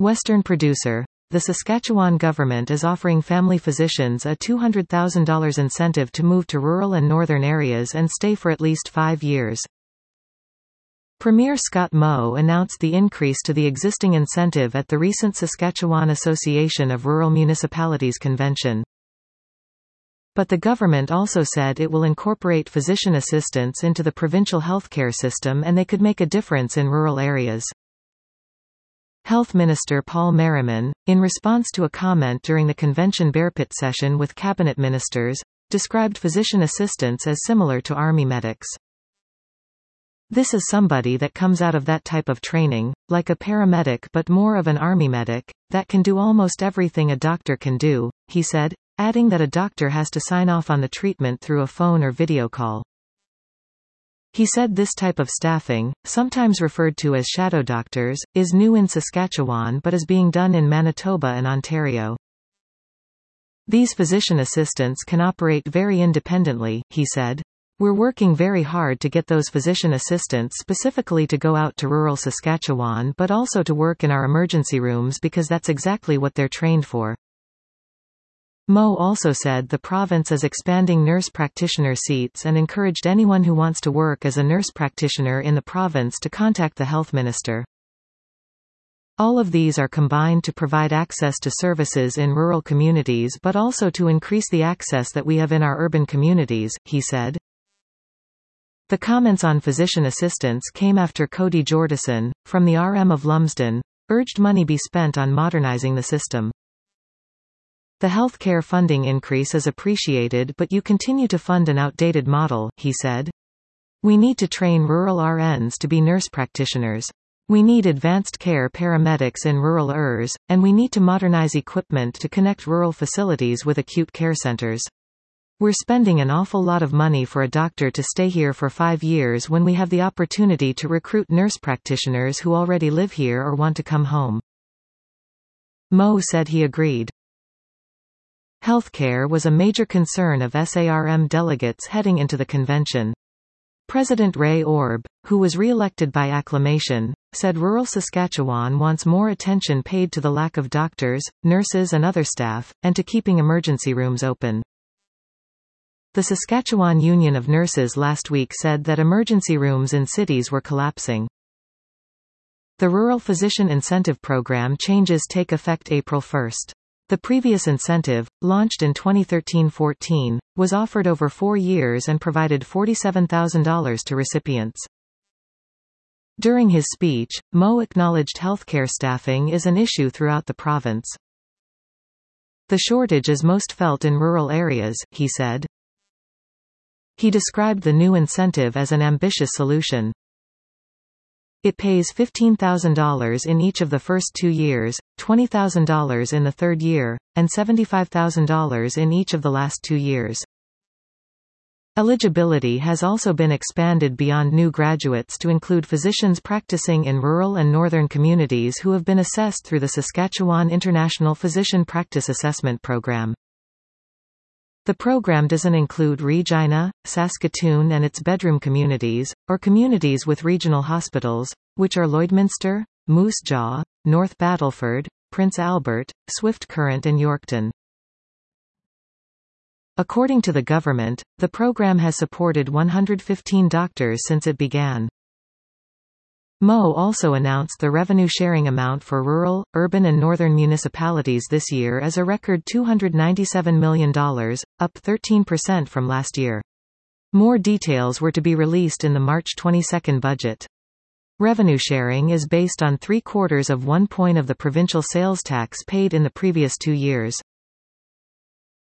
Western producer. The Saskatchewan government is offering family physicians a $200,000 incentive to move to rural and northern areas and stay for at least 5 years. Premier Scott Moe announced the increase to the existing incentive at the recent Saskatchewan Association of Rural Municipalities convention. But the government also said it will incorporate physician assistants into the provincial healthcare system and they could make a difference in rural areas. Health Minister Paul Merriman, in response to a comment during the convention Bearpit session with cabinet ministers, described physician assistants as similar to Army medics. This is somebody that comes out of that type of training, like a paramedic but more of an Army medic, that can do almost everything a doctor can do, he said, adding that a doctor has to sign off on the treatment through a phone or video call. He said this type of staffing, sometimes referred to as shadow doctors, is new in Saskatchewan but is being done in Manitoba and Ontario. These physician assistants can operate very independently, he said. We're working very hard to get those physician assistants specifically to go out to rural Saskatchewan but also to work in our emergency rooms because that's exactly what they're trained for. Moe also said the province is expanding nurse practitioner seats and encouraged anyone who wants to work as a nurse practitioner in the province to contact the health minister. All of these are combined to provide access to services in rural communities but also to increase the access that we have in our urban communities, he said. The comments on physician assistants came after Cody Jordison, from the RM of Lumsden, urged money be spent on modernizing the system. The healthcare funding increase is appreciated but you continue to fund an outdated model, he said. We need to train rural RNs to be nurse practitioners. We need advanced care paramedics in rural ERs, and we need to modernize equipment to connect rural facilities with acute care centers. We're spending an awful lot of money for a doctor to stay here for 5 years when we have the opportunity to recruit nurse practitioners who already live here or want to come home. Moe said he agreed. Healthcare was a major concern of SARM delegates heading into the convention. President Ray Orb, who was re-elected by acclamation, said rural Saskatchewan wants more attention paid to the lack of doctors, nurses and other staff, and to keeping emergency rooms open. The Saskatchewan Union of Nurses last week said that emergency rooms in cities were collapsing. The Rural Physician Incentive Program changes take effect April 1. The previous incentive, launched in 2013-14, was offered over 4 years and provided $47,000 to recipients. During his speech, Moe acknowledged healthcare staffing is an issue throughout the province. The shortage is most felt in rural areas, he said. He described the new incentive as an ambitious solution. It pays $15,000 in each of the first 2 years, $20,000 in the third year, and $75,000 in each of the last 2 years. Eligibility has also been expanded beyond new graduates to include physicians practicing in rural and northern communities who have been assessed through the Saskatchewan International Physician Practice Assessment Program. The program doesn't include Regina, Saskatoon and its bedroom communities, or communities with regional hospitals, which are Lloydminster, Moose Jaw, North Battleford, Prince Albert, Swift Current and Yorkton. According to the government, the program has supported 115 doctors since it began. Moe also announced the revenue-sharing amount for rural, urban and northern municipalities this year as a record $297 million, up 13% from last year. More details were to be released in the March 22 budget. Revenue sharing is based on 3/4 of 1 point of the provincial sales tax paid in the previous 2 years.